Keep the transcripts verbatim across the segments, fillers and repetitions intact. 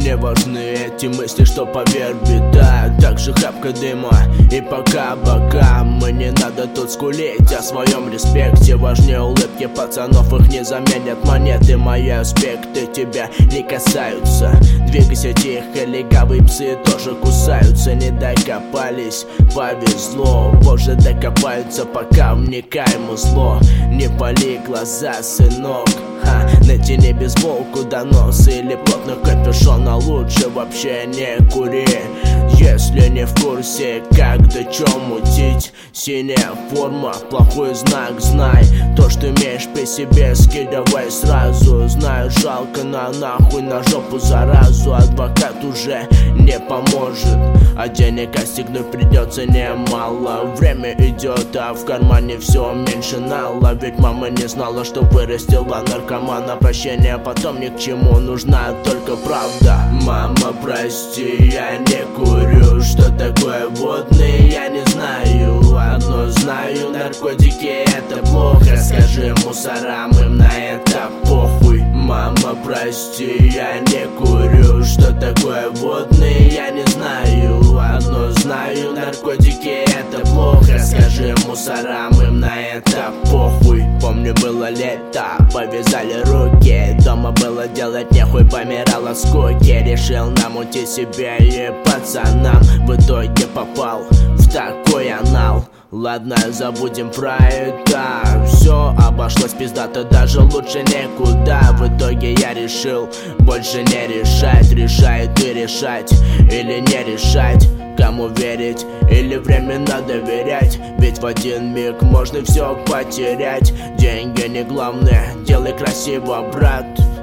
Не важны эти мысли, что поверь, беда. Так же хапка дыма и пока-пока. Мне надо тут скулить о своем респекте. Важнее улыбки пацанов, их не заменят монеты. Мои аспекты тебя не касаются. Двигайся тихо, легавые псы тоже кусаются. Не докопались, повезло. Позже докопаются, пока вникаем зло. Не пали глаза, сынок. Ха, натяни бейсболку до носа или плотно капюшона. Лучше вообще не кури, если не в курсе, как да чё мутить. Синяя форма, плохой знак, знай. То, что имеешь при себе, скидывай сразу. Знаю, жалко на нахуй, на жопу заразу. Адвокат уже не поможет, а денег отстегнуть придется немало. Время идет, а в кармане все меньше нала. Ведь мама не знала, что вырастила наркомана. Прощение потом ни к чему, нужна только правда. Мама, прости, я не курю. Что такое водный, я не знаю. Одно знаю, наркотики это плохо. Скажи мусорам, им на это похуй. Мама, прости, я не курю. Что такое водный, я не знаю. Одно знаю, наркотики это плохо. Скажи мусорам, им на это похуй. Помню, было лето, повязали руки. Дома было делать нехуй, помирал от скуки. Решил намутить себе и пацанам. В итоге попал в такой анал. Ладно, забудем про это. Все обошлось пиздато, даже лучше некуда. В итоге я решил больше не решать. Решает и решать, или не решать. Кому верить, или временно доверять. Ведь в один миг можно все потерять. Деньги не главное, делай красиво, брат.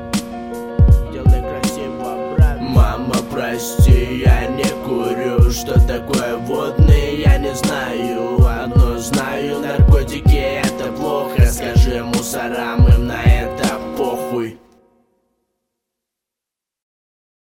Делай красиво, брат. Мама, прости, я не курю. Что такое водный, я не знаю.